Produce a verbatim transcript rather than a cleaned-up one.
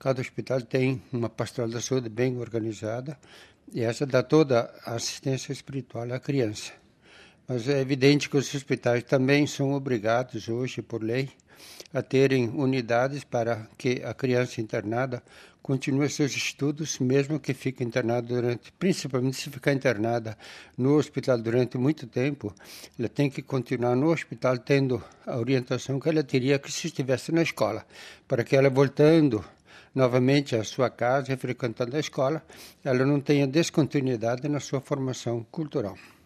cada hospital tem uma pastoral da saúde bem organizada e essa dá toda a assistência espiritual à criança. Mas é evidente que os hospitais também são obrigados hoje, por lei, a terem unidades para que a criança internada continue seus estudos, mesmo que fique internada durante, principalmente se ficar internada no hospital durante muito tempo, ela tem que continuar no hospital tendo a orientação que ela teria que se estivesse na escola, para que ela voltando novamente à sua casa e frequentando a escola, ela não tenha descontinuidade na sua formação cultural.